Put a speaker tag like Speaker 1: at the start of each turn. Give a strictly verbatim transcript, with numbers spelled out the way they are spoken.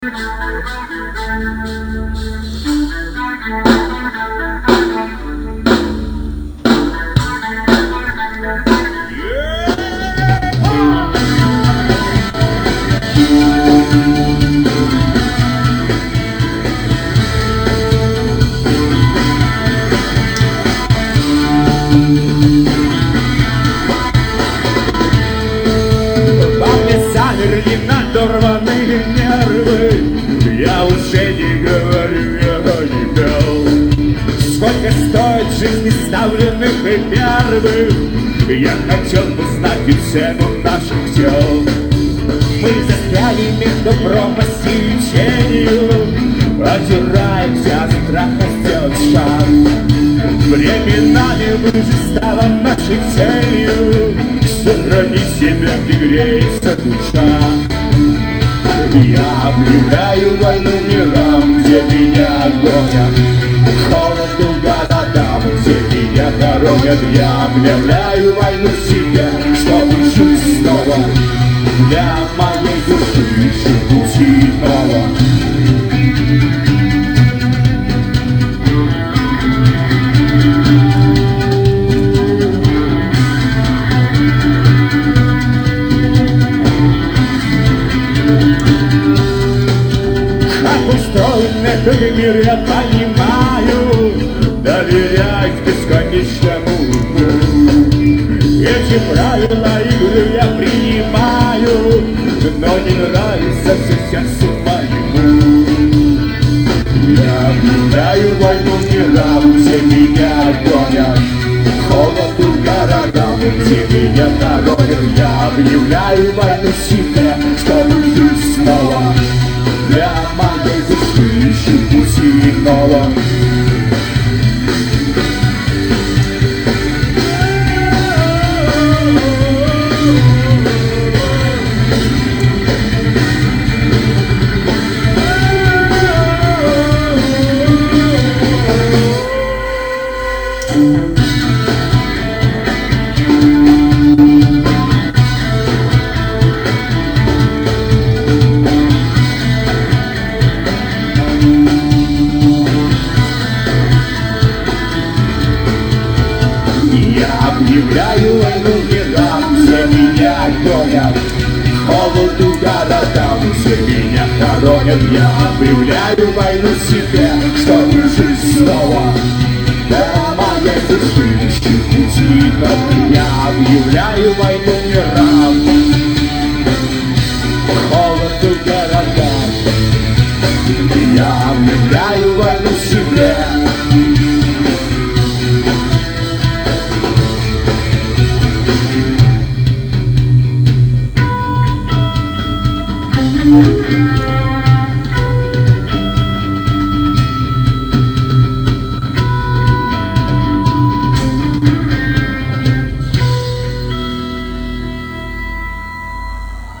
Speaker 1: Надорванные нервы, я уже не говорю, я не пел. Сколько стоит жизни ставленных и первых, я хотел бы знать и цену наших тел. Мы застряли между пропастью и тенью, отираемся от страха сделать шаг. Временами выжить стало нашей целью, сохранить себя, где греется душа. Я объявляю войну мирам, где меня гонят, холоду голодам, где меня хоронят. Я объявляю войну себе, чтобы жить снова, для моей души ищу пути снова. Устроен этот мир, я понимаю, доверять бесконечному уму. Эти правила игры я принимаю, но не нравится все сердцу моему. Я объявляю войну мирам, где меня гонят, холоду городам, где меня хоронят. Я объявляю войну себе, чтобы жить снова, для моей души ищу пути снова. Объявляю войну мирам, где меня гонят, холоду городам, где меня хоронят. Я объявляю войну себе, чтобы жить снова, для моей души ищу пути. Я объявляю войну мирам, холоду городам. Я объявляю войну себе. Thank you.